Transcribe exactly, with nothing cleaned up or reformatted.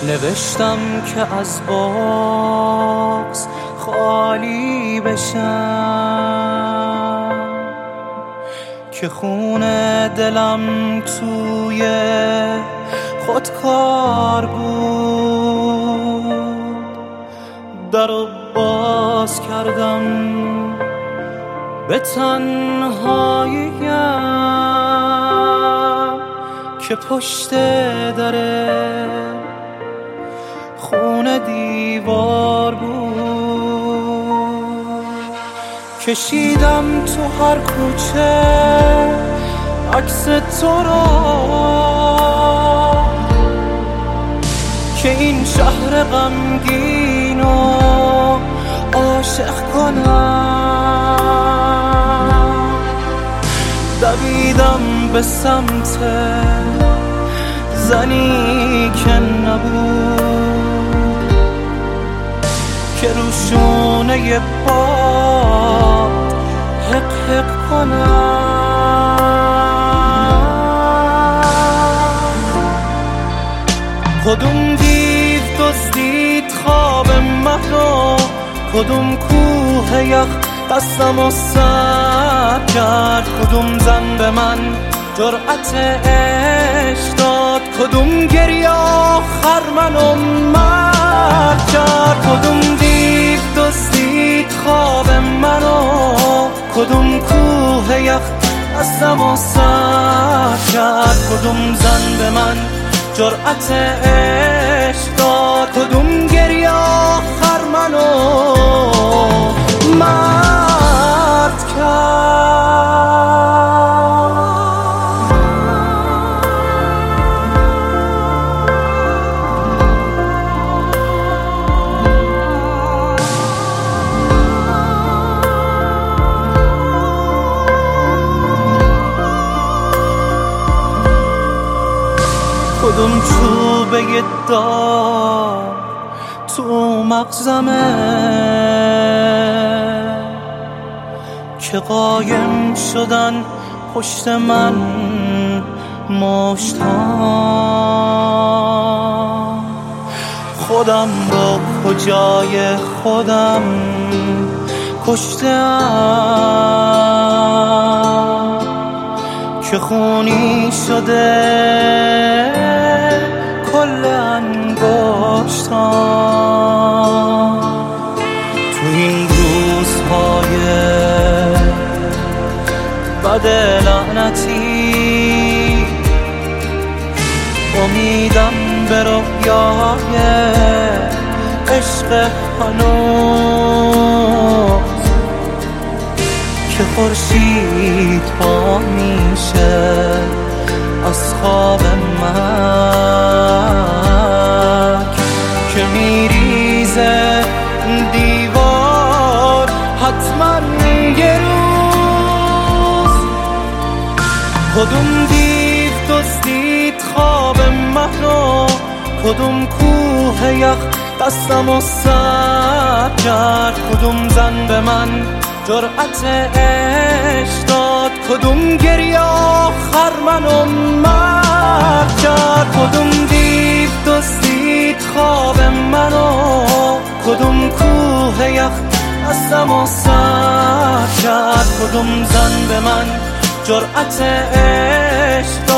نوشتم که از بغض خالی بشم، که خون دلم توی خودکار بود. درو باز کردم به تنهاییم که پشت دره خون دیوار بود. کشیدم تو هر کوچه عکس تو را که این شهر غمگین و عاشق کنم. دویدم به سمت زنی که نبود، که روشونه پاد حق حق کنم. کدوم دیو دزدید خواب من رو، کدوم کوه یخ دستم و سر کرد، کدوم زن به من جرأت عشق داد، کدوم گریه آخر منو مرد کرد. کدوم دیو دزدید خواب منو، کدوم کوه یخ دستم و سر کرد، کدوم زن به من جرأت عشق داد، کدوم گریه آخر منو مرد کرد. کدوم چوبه دار تو مغزمه که قایم شدن پشت من مشت‌ها. خودم رو کجای خودم کشتم که خونی شده کل انگشتام. تو این روزهای بد لعنتی امیدم به رویای عشق هنوز، که خورشید پا میشه از خواب من، که میریزه دیوار حتما یه روز. کدوم دیو دزدید خواب من رو، کدوم کوه یخ دستم و سر کرد، کدوم زن به من جرأت عشق داد، کدوم گریه آخر منو مرد کرد. کدوم دیو دزدید خواب منو، کدوم کوه یخ دستم و سر کرد، کدوم زن به من جرأت عشق داد.